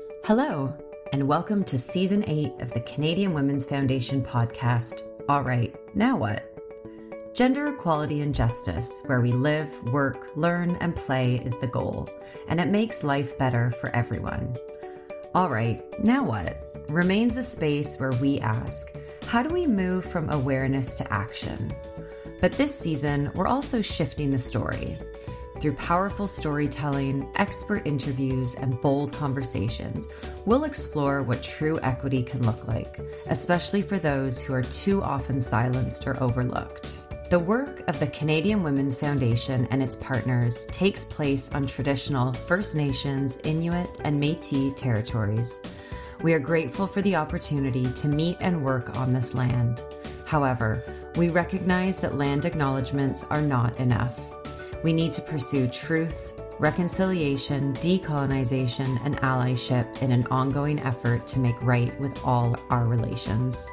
Hello, and welcome to Season 8 of the Canadian Women's Foundation podcast, All Right, Now What? Gender equality and justice, where we live, work, learn, and play is the goal, and it makes life better for everyone. All Right, Now What? Remains a space where we ask, how do we move from awareness to action? But this season, we're also shifting the story. Through powerful storytelling, expert interviews, and bold conversations, we'll explore what true equity can look like, especially for those who are too often silenced or overlooked. The work of the Canadian Women's Foundation and its partners takes place on traditional First Nations, Inuit, and Métis territories. We are grateful for the opportunity to meet and work on this land. However, we recognize that land acknowledgements are not enough. We need to pursue truth, reconciliation, decolonization, and allyship in an ongoing effort to make right with all our relations.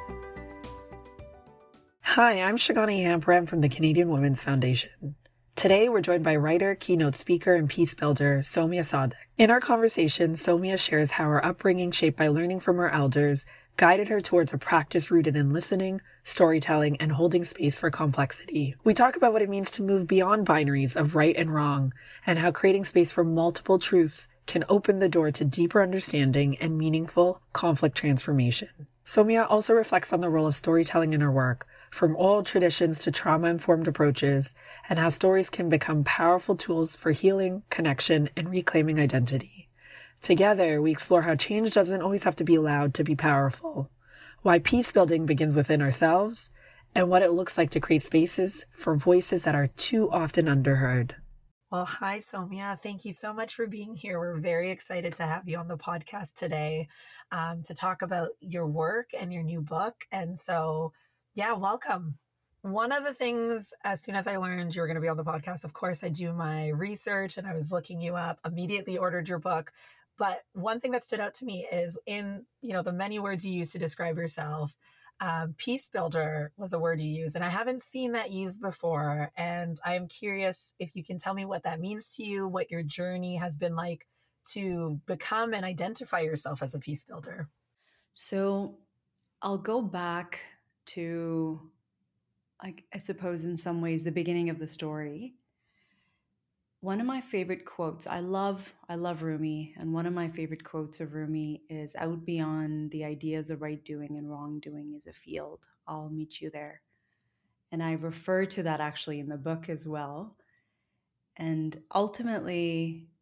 Hi, I'm Shigani Ampram from the Canadian Women's Foundation. Today, we're joined by writer, keynote speaker, and peace builder, Soumya Sadik. In our conversation, Soumya shares how her upbringing shaped by learning from her elders guided her towards a practice rooted in listening, storytelling, and holding space for complexity. We talk about what it means to move beyond binaries of right and wrong, and how creating space for multiple truths can open the door to deeper understanding and meaningful conflict transformation. Soumya also reflects on the role of storytelling in her work, from oral traditions to trauma-informed approaches, and how stories can become powerful tools for healing, connection, and reclaiming identity. Together, we explore how change doesn't always have to be loud to be powerful, why peace building begins within ourselves, and what it looks like to create spaces for voices that are too often underheard. Well, hi, Soumya. Thank you so much for being here. We're very excited to have you on the podcast today to talk about your work and your new book. And so, yeah, welcome. One of the things, as soon as I learned you were going to be on the podcast, of course, I do my research and I was looking you up, immediately ordered your book. But one thing that stood out to me is in, the many words you use to describe yourself, peace builder was a word you use, and I haven't seen that used before. And I am curious if you can tell me what that means to you, what your journey has been like to become and identify yourself as a peace builder. So I'll go back to, I suppose in some ways, the beginning of the story. One of my favorite quotes, I love Rumi, and one of my favorite quotes of Rumi is, "Out beyond the ideas of right doing and wrongdoing is a field. I'll meet you there." And I refer to that actually in the book as well. And ultimately,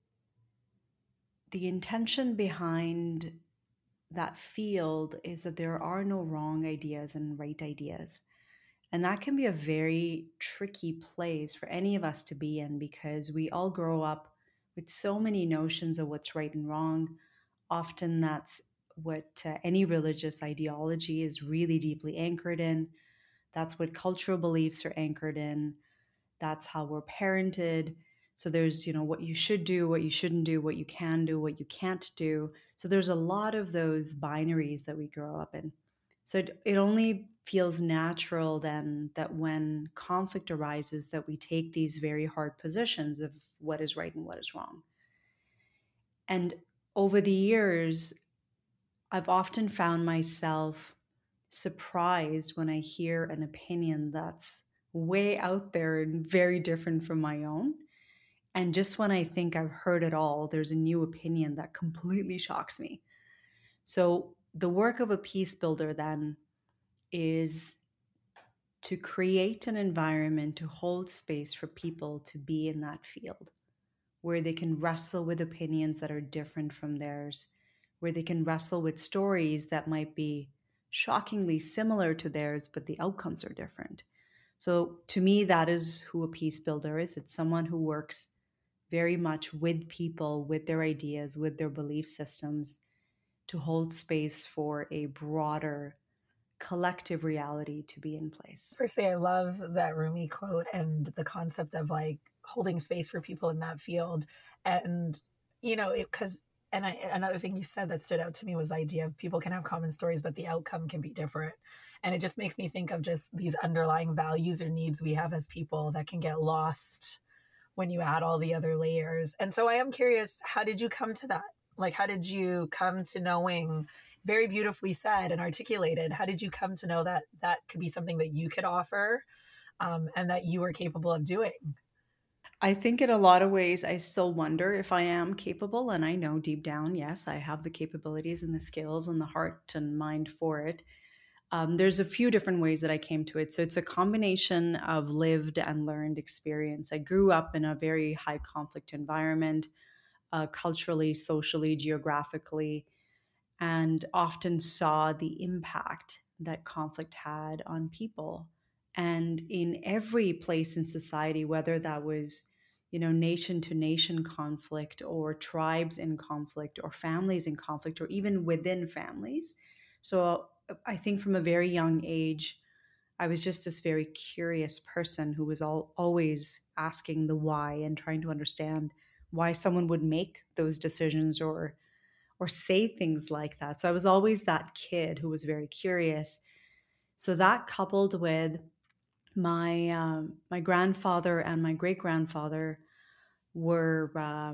the intention behind that field is that there are no wrong ideas and right ideas. And that can be a very tricky place for any of us to be in, because we all grow up with so many notions of what's right and wrong. Often that's what any religious ideology is really deeply anchored in. That's what cultural beliefs are anchored in. That's how we're parented. So there's, what you should do, what you shouldn't do, what you can do, what you can't do. So there's a lot of those binaries that we grow up in. So it only feels natural then that when conflict arises, that we take these very hard positions of what is right and what is wrong. And over the years, I've often found myself surprised when I hear an opinion that's way out there and very different from my own. And just when I think I've heard it all, there's a new opinion that completely shocks me. So the work of a peace builder then is to create an environment to hold space for people to be in that field, where they can wrestle with opinions that are different from theirs, where they can wrestle with stories that might be shockingly similar to theirs, but the outcomes are different. So to me, that is who a peace builder is. It's someone who works very much with people, with their ideas, with their belief systems, to hold space for a broader collective reality to be in place. Firstly, I love that Rumi quote and the concept of holding space for people in that field. And, another thing you said that stood out to me was the idea of people can have common stories, but the outcome can be different. And it just makes me think of just these underlying values or needs we have as people that can get lost when you add all the other layers. And so I am curious, how did you come to that Like, how did you come to knowing, very beautifully said and articulated, how did you come to know that that could be something that you could offer, and that you were capable of doing? I think in a lot of ways, I still wonder if I am capable. And I know deep down, yes, I have the capabilities and the skills and the heart and mind for it. There's a few different ways that I came to it. So it's a combination of lived and learned experience. I grew up in a very high conflict environment, culturally, socially, geographically, and often saw the impact that conflict had on people. And in every place in society, whether that was, nation to nation conflict or tribes in conflict or families in conflict or even within families. So I think from a very young age, I was just this very curious person who was always asking the why and trying to understand why someone would make those decisions or say things like that. So I was always that kid who was very curious. So that coupled with my grandfather and my great grandfather were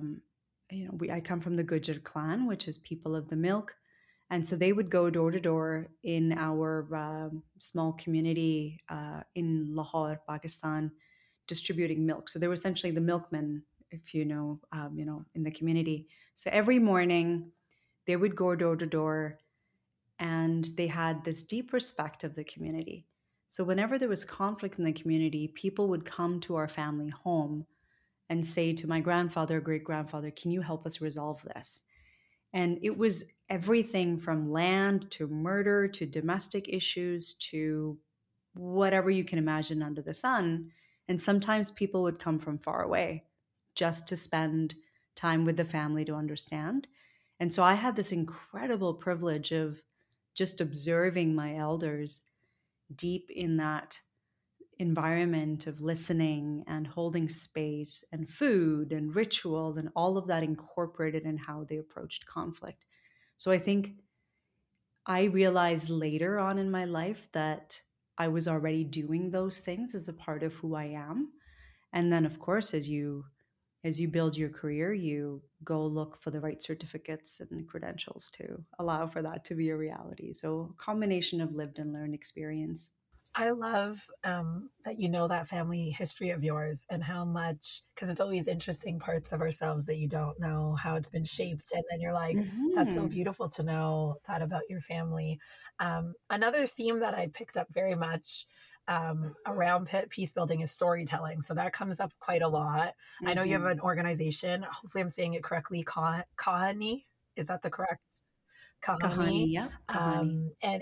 I come from the Gujjar clan, which is people of the milk, and so they would go door to door in our small community in Lahore, Pakistan, distributing milk. So they were essentially the milkmen, if in the community. So every morning they would go door to door, and they had this deep respect of the community. So whenever there was conflict in the community, people would come to our family home and say to my grandfather, great grandfather, can you help us resolve this? And it was everything from land to murder to domestic issues to whatever you can imagine under the sun. And sometimes people would come from far away just to spend time with the family to understand. And so I had this incredible privilege of just observing my elders deep in that environment of listening and holding space and food and ritual and all of that incorporated in how they approached conflict. So I think I realized later on in my life that I was already doing those things as a part of who I am. And then of course as you build your career, you go look for the right certificates and credentials to allow for that to be a reality. So a combination of lived and learned experience. I love that you know that family history of yours and how much, because it's always interesting parts of ourselves that you don't know how it's been shaped. And then you're like, that's so Mm-hmm. beautiful to know that about your family. Another theme that I picked up very much around peace building is storytelling. So that comes up quite a lot. I know you have Mm-hmm. an organization. Hopefully, I'm saying it correctly. Kahani. Is that the correct Kahani, Kahani? yeah, Kahani. And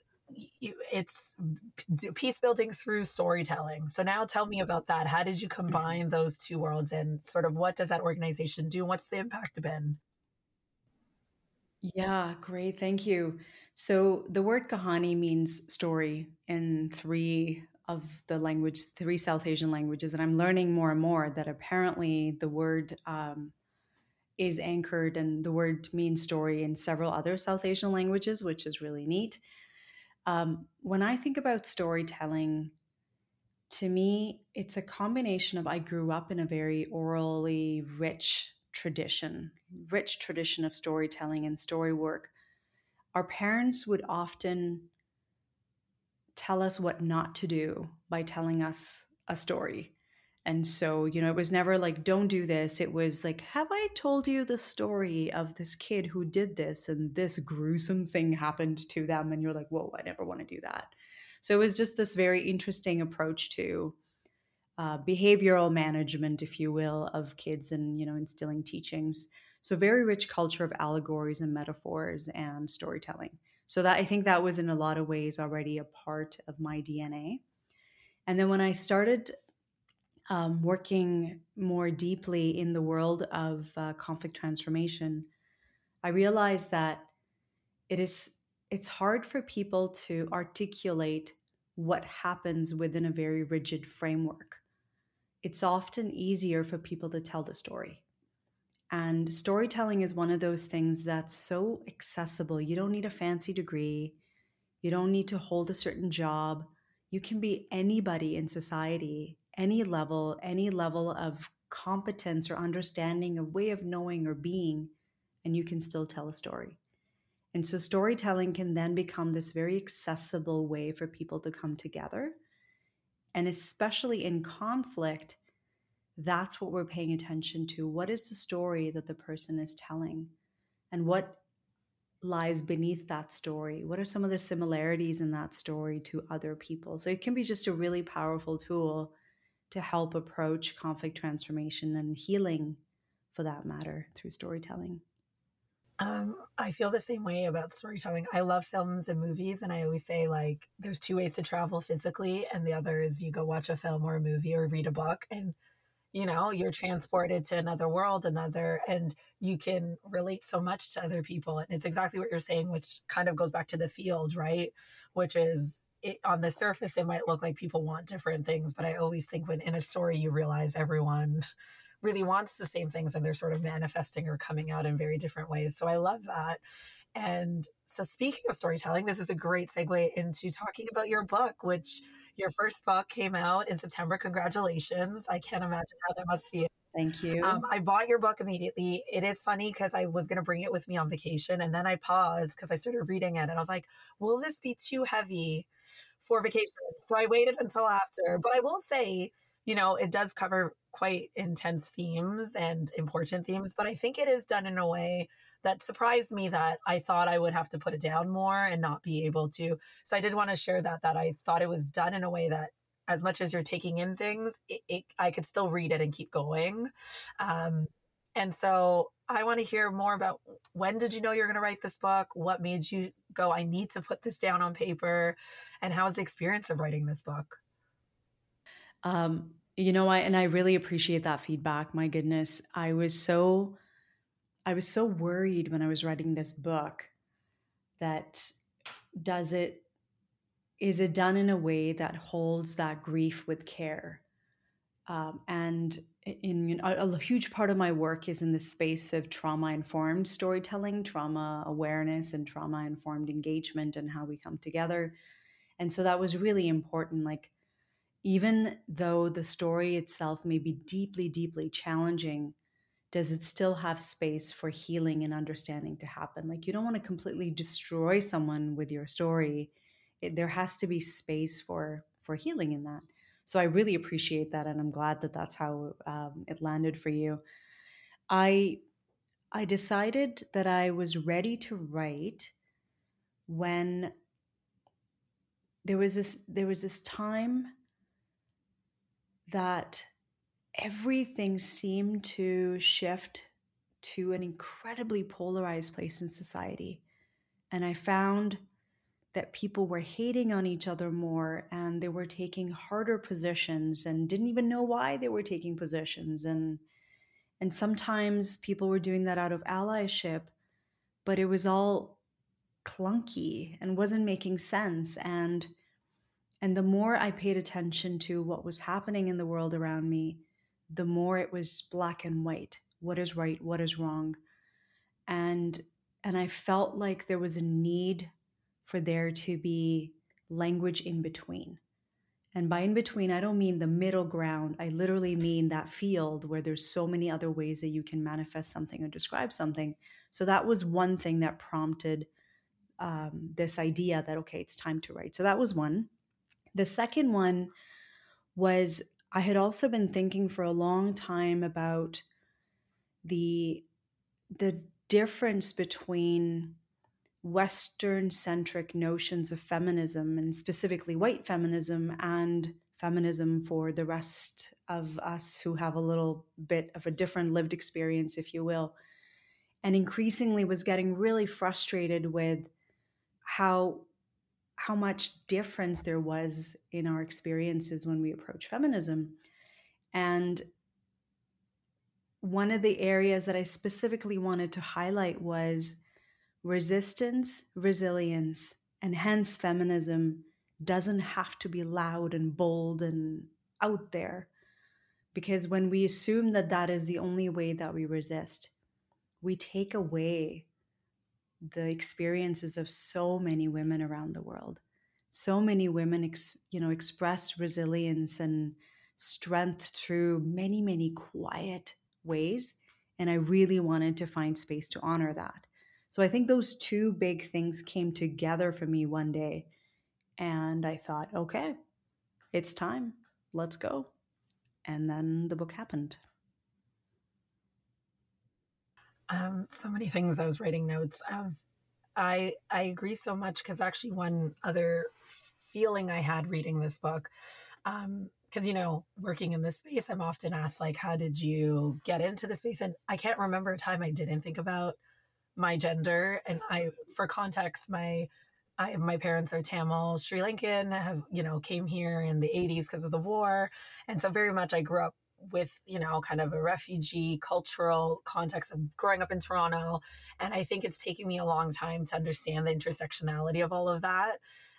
it's peace building through storytelling. So now tell me about that. How did you Mhm. combine those two worlds, and sort of what does that organization do? What's the impact been? Yeah, great. Thank you. So the word Kahani means story in three South Asian languages. And I'm learning more and more that apparently the word is anchored and the word means story in several other South Asian languages, which is really neat. When I think about storytelling, to me, it's a combination of I grew up in a very orally rich tradition of storytelling and story work. Our parents would often tell us what not to do by telling us a story. And so, it was never like, don't do this. It was like, have I told you the story of this kid who did this and this gruesome thing happened to them? And you're like, whoa, I never want to do that. So it was just this very interesting approach to behavioral management, if you will, of kids and, instilling teachings. So very rich culture of allegories and metaphors and storytelling. So that I think that was in a lot of ways already a part of my DNA. And then when I started working more deeply in the world of conflict transformation, I realized that it is it's hard for people to articulate what happens within a very rigid framework. It's often easier for people to tell the story. And storytelling is one of those things that's so accessible. You don't need a fancy degree, you don't need to hold a certain job. You can be anybody in society, any level of competence or understanding, a way of knowing or being, and you can still tell a story. And so storytelling can then become this very accessible way for people to come together. And especially in conflict, that's what we're paying attention to. What is the story that the person is telling? And what lies beneath that story? What are some of the similarities in that story to other people? So it can be just a really powerful tool to help approach conflict transformation and healing, for that matter, through storytelling. I feel the same way about storytelling. I love films and movies, and I always say, like, there's two ways to travel physically, and the other is you go watch a film or a movie or read a book, and you're transported to another world, and you can relate so much to other people. And it's exactly what you're saying, which kind of goes back to the field, right? Which is, on the surface, it might look like people want different things, but I always think when in a story, you realize everyone really wants the same things and they're sort of manifesting or coming out in very different ways. So I love that. And so, speaking of storytelling, this is a great segue into talking about your book, which your first book came out in September. Congratulations. I can't imagine how that must feel. Thank you. I bought your book immediately. It is funny because I was going to bring it with me on vacation, and then I paused because I started reading it and I was like, will this be too heavy for vacation? So I waited until after. But I will say, it does cover quite intense themes and important themes, but I think it is done in a way that surprised me, that I thought I would have to put it down more and not be able to. So I did want to share that I thought it was done in a way that, as much as you're taking in things, I could still read it and keep going. And so I want to hear more about, when did you know you're going to write this book? What made you go, I need to put this down on paper? And how was the experience of writing this book? I really appreciate that feedback. My goodness, I was so worried when I was writing this book that is it done in a way that holds that grief with care? And a huge part of my work is in the space of trauma-informed storytelling, trauma awareness, and trauma-informed engagement, and how we come together. And so that was really important. Like, even though the story itself may be deeply, deeply challenging, does it still have space for healing and understanding to happen? Like, you don't want to completely destroy someone with your story. There has to be space for healing in that. So I really appreciate that, and I'm glad that that's how it landed for you. I decided that I was ready to write when there was this time that everything seemed to shift to an incredibly polarized place in society. And I found that people were hating on each other more, and they were taking harder positions and didn't even know why they were taking positions. And sometimes people were doing that out of allyship, but it was all clunky and wasn't making sense. And the more I paid attention to what was happening in the world around me, the more it was black and white. What is right? What is wrong? And I felt like there was a need for there to be language in between. And by in between, I don't mean the middle ground. I literally mean that field where there's so many other ways that you can manifest something or describe something. So that was one thing that prompted this idea that, okay, it's time to write. So that was one. The second one was, I had also been thinking for a long time about the difference between Western-centric notions of feminism, and specifically white feminism, and feminism for the rest of us who have a little bit of a different lived experience, if you will. And increasingly was getting really frustrated with how much difference there was in our experiences when we approach feminism. And one of the areas that I specifically wanted to highlight was resistance, resilience, and hence feminism doesn't have to be loud and bold and out there. Because when we assume that that is the only way that we resist, we take away the experiences of so many women around the world. So many women express resilience and strength through many, many quiet ways. And I really wanted to find space to honor that. So I think those two big things came together for me one day. And I thought, okay, it's time. Let's go. And then the book happened. So many things I was writing notes of. I agree so much, because actually one other feeling I had reading this book, because, working in this space, I'm often asked, like, how did you get into the space? And I can't remember a time I didn't think about my gender. And for context, my parents are Tamil Sri Lankan, have, came here in the 80s because of the war. And so very much I grew up with, kind of a refugee cultural context of growing up in Toronto. And I think it's taken me a long time to understand the intersectionality of all of that.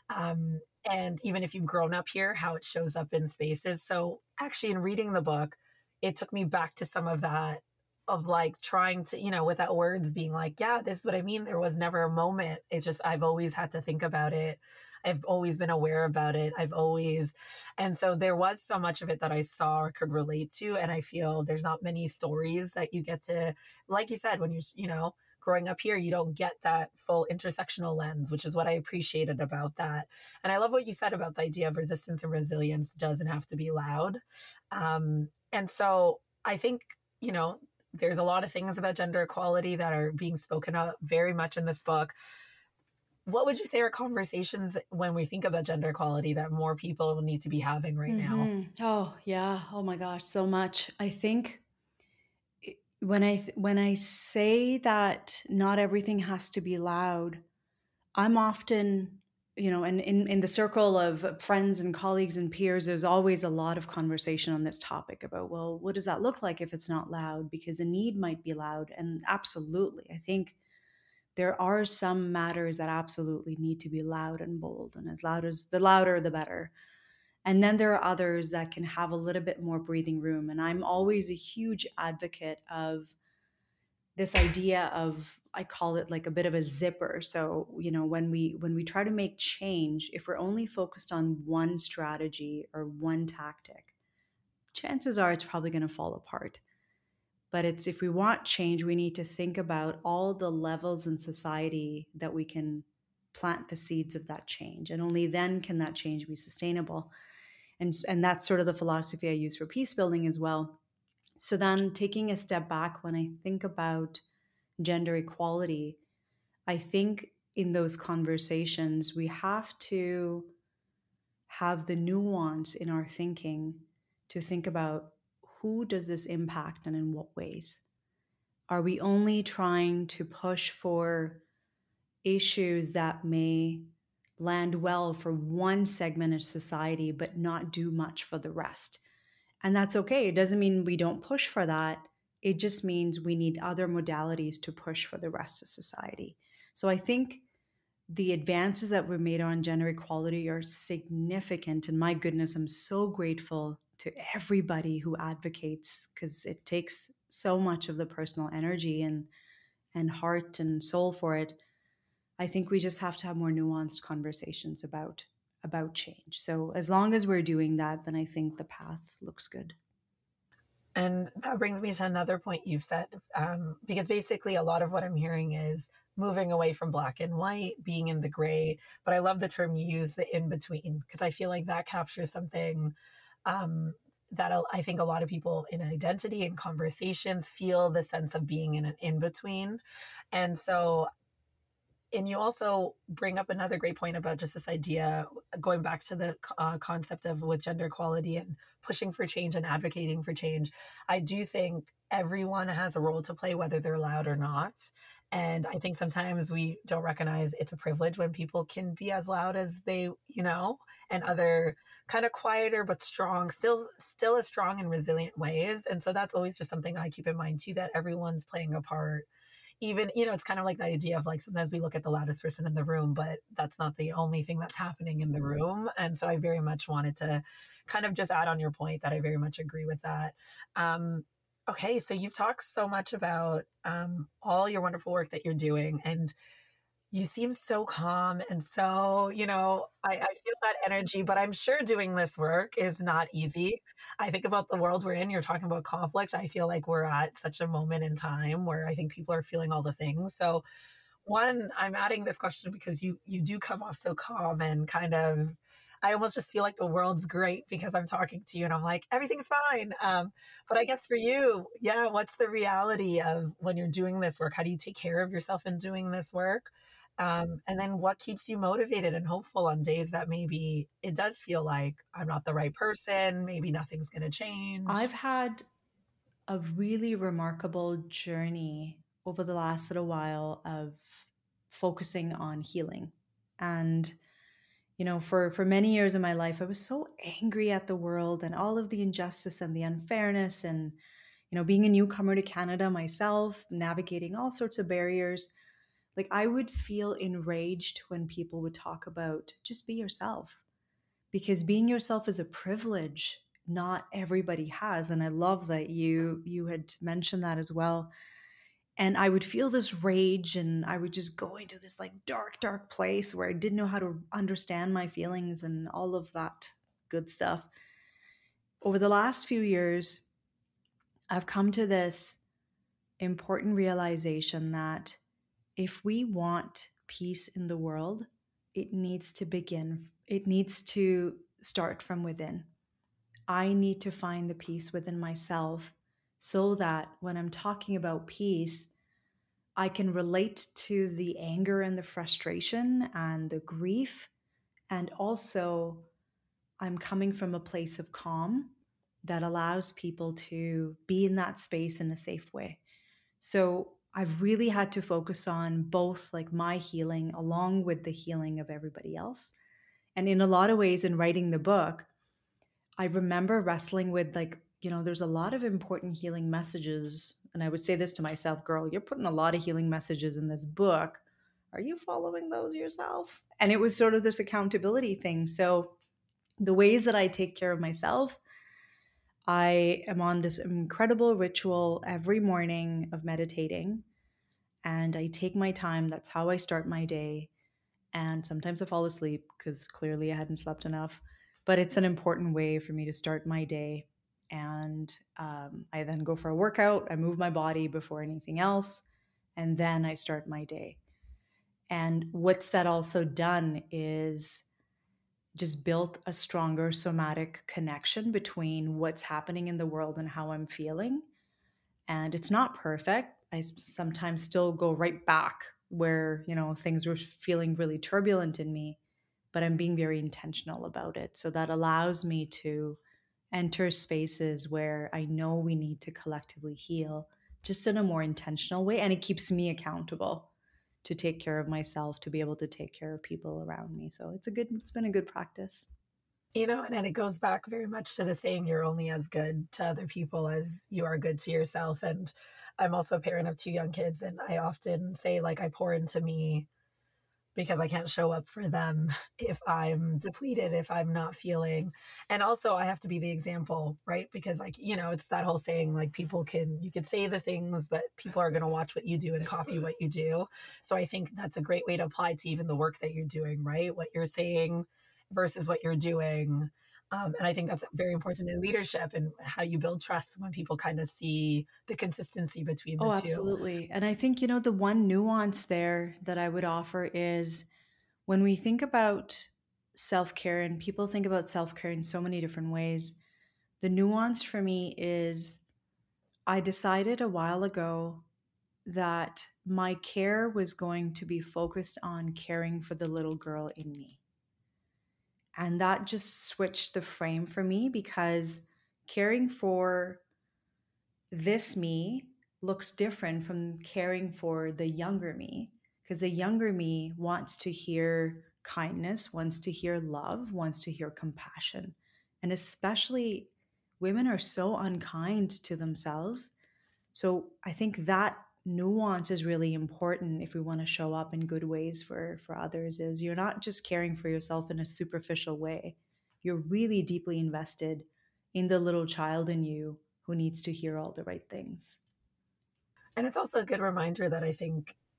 And even if you've grown up here, how it shows up in spaces. So actually in reading the book, it took me back to some of that, of like trying to, without words, being like, yeah, this is what I mean. There was never a moment. It's just, I've always had to think about it. I've always been aware about it. And so there was so much of it that I saw or could relate to. And I feel there's not many stories that you get to, like you said, when you're, growing up here, you don't get that full intersectional lens, which is what I appreciated about that. And I love what you said about the idea of resistance and resilience doesn't have to be loud. And so I think, there's a lot of things about gender equality that are being spoken of very much in this book. What would you say are conversations when we think about gender equality that more people need to be having right now? Oh, yeah. Oh my gosh, so much. I think when I say that not everything has to be loud, I'm often, and in the circle of friends and colleagues and peers, there's always a lot of conversation on this topic about, well, what does that look like if it's not loud? Because the need might be loud. And absolutely, I think there are some matters that absolutely need to be loud and bold, and the louder, the better. And then there are others that can have a little bit more breathing room. And I'm always a huge advocate of this idea of, I call it like a bit of a zipper. So, when we try to make change, if we're only focused on one strategy or one tactic, chances are it's probably going to fall apart. But it's, if we want change, we need to think about all the levels in society that we can plant the seeds of that change. And only then can that change be sustainable. And that's sort of the philosophy I use for peace building as well. So then, taking a step back, when I think about gender equality, I think in those conversations, we have to have the nuance in our thinking to think about, who does this impact and in what ways? Are we only trying to push for issues that may land well for one segment of society, but not do much for the rest? And that's okay. It doesn't mean we don't push for that. It just means we need other modalities to push for the rest of society. So I think the advances that were made on gender equality are significant. And my goodness, I'm so grateful to everybody who advocates, because it takes so much of the personal energy and heart and soul for it. I think we just have to have more nuanced conversations about change. So as long as we're doing that, then I think the path looks good. And that brings me to another point you've said, because basically a lot of what I'm hearing is moving away from black and white, being in the gray. But I love the term you use, the in between, because I feel like that captures something that I think a lot of people in identity and conversations feel the sense of being in an in between. And so, and you also bring up another great point about just this idea, going back to the concept of with gender equality and pushing for change and advocating for change. I do think everyone has a role to play, whether they're loud or not. And I think sometimes we don't recognize it's a privilege when people can be as loud as they, and other kind of quieter but strong, still as strong and resilient ways. And so that's always just something I keep in mind too, that everyone's playing a part. Even, it's kind of like that idea of like, sometimes we look at the loudest person in the room, but that's not the only thing that's happening in the room. And so I very much wanted to kind of just add on your point that I very much agree with that. Okay, so you've talked so much about all your wonderful work that you're doing, and You seem so calm and so, I feel that energy, but I'm sure doing this work is not easy. I think about the world we're in. You're talking about conflict. I feel like we're at such a moment in time where I think people are feeling all the things. So, one, I'm adding this question because you do come off so calm and kind of, I almost just feel like the world's great because I'm talking to you and I'm like, everything's fine. But I guess for you, yeah, what's the reality of when you're doing this work? How do you take care of yourself in doing this work? And then what keeps you motivated and hopeful on days that maybe it does feel like I'm not the right person, maybe nothing's going to change? I've had a really remarkable journey over the last little while of focusing on healing. And for many years in my life, I was so angry at the world and all of the injustice and the unfairness, and being a newcomer to Canada myself, navigating all sorts of barriers. Like, I would feel enraged when people would talk about just be yourself, because being yourself is a privilege not everybody has. And I love that you had mentioned that as well. And I would feel this rage, and I would just go into this like dark place where I didn't know how to understand my feelings and all of that good stuff. Over the last few years, I've come to this important realization that if we want peace in the world, it needs to start from within. I need to find the peace within myself so that when I'm talking about peace, I can relate to the anger and the frustration and the grief. And also, I'm coming from a place of calm that allows people to be in that space in a safe way. So I've really had to focus on both like my healing along with the healing of everybody else. And in a lot of ways, in writing the book, I remember wrestling with like, there's a lot of important healing messages. And I would say this to myself, girl, you're putting a lot of healing messages in this book. Are you following those yourself? And it was sort of this accountability thing. So the ways that I take care of myself, I am on this incredible ritual every morning of meditating, and I take my time. That's how I start my day. And sometimes I fall asleep because clearly I hadn't slept enough. But it's an important way for me to start my day. And I then go for a workout. I move my body before anything else. And then I start my day. And what's that also done is just built a stronger somatic connection between what's happening in the world and how I'm feeling. And it's not perfect. I sometimes still go right back where, things were feeling really turbulent in me, but I'm being very intentional about it. So that allows me to enter spaces where I know we need to collectively heal just in a more intentional way. And it keeps me accountable to take care of myself, to be able to take care of people around me. So it's been a good practice. And then it goes back very much to the saying, you're only as good to other people as you are good to yourself. And I'm also a parent of two young kids. And I often say, like, I pour into me because I can't show up for them if I'm depleted, if I'm not feeling. And also I have to be the example, right? Because like, it's that whole saying, like you could say the things, but people are going to watch what you do and copy what you do. So I think that's a great way to apply to even the work that you're doing, right? What you're saying versus what you're doing. And I think that's very important in leadership and how you build trust when people kind of see the consistency between the Oh, two. absolutely. And I think, the one nuance there that I would offer is when we think about self care, and people think about self care in so many different ways, the nuance for me is I decided a while ago that my care was going to be focused on caring for the little girl in me. And that just switched the frame for me, because caring for this me looks different from caring for the younger me, because the younger me wants to hear kindness, wants to hear love, wants to hear compassion. And especially women are so unkind to themselves. So I think that nuance is really important if we want to show up in good ways for others. Is you're not just caring for yourself in a superficial way. You're really deeply invested in the little child in you who needs to hear all the right things. And it's also a good reminder that I think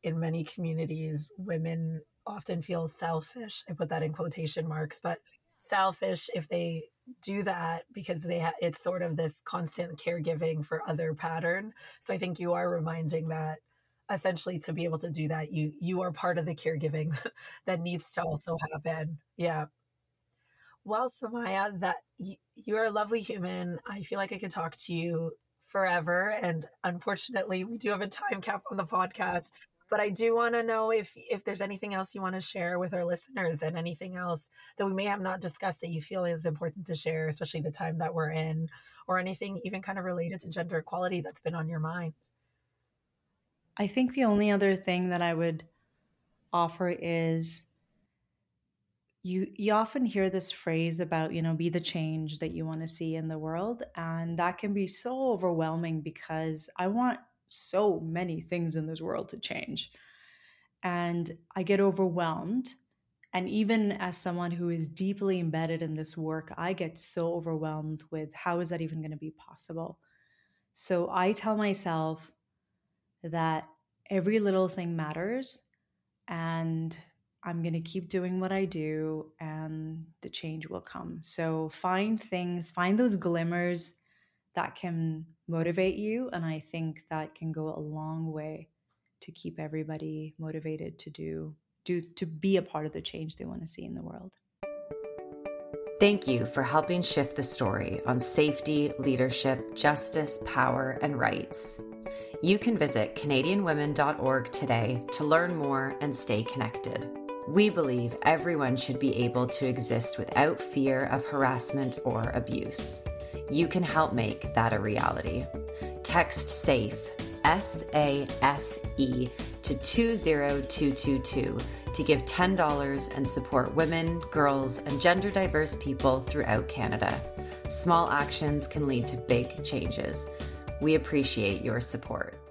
in many communities, women often feel selfish. I put that in quotation marks, but selfish if they do that because it's sort of this constant caregiving for other pattern. So I think you are reminding that essentially to be able to do that, you are part of the caregiving that needs to also happen. Yeah. Well, Somaya, you're a lovely human. I feel like I could talk to you forever. And unfortunately, we do have a time cap on the podcast. But I do want to know if there's anything else you want to share with our listeners and anything else that we may have not discussed that you feel is important to share, especially the time that we're in, or anything even kind of related to gender equality that's been on your mind. I think the only other thing that I would offer is you often hear this phrase about, be the change that you want to see in the world. And that can be so overwhelming because I want so many things in this world to change. And I get overwhelmed. And even as someone who is deeply embedded in this work, I get so overwhelmed with how is that even going to be possible? So I tell myself that every little thing matters, and I'm going to keep doing what I do and the change will come. So find those glimmers that can motivate you. And I think that can go a long way to keep everybody motivated to be a part of the change they want to see in the world. Thank you for helping shift the story on safety, leadership, justice, power, and rights. You can visit CanadianWomen.org today to learn more and stay connected. We believe everyone should be able to exist without fear of harassment or abuse. You can help make that a reality. Text SAFE, SAFE, to 20222 to give $10 and support women, girls, and gender diverse people throughout Canada. Small actions can lead to big changes. We appreciate your support.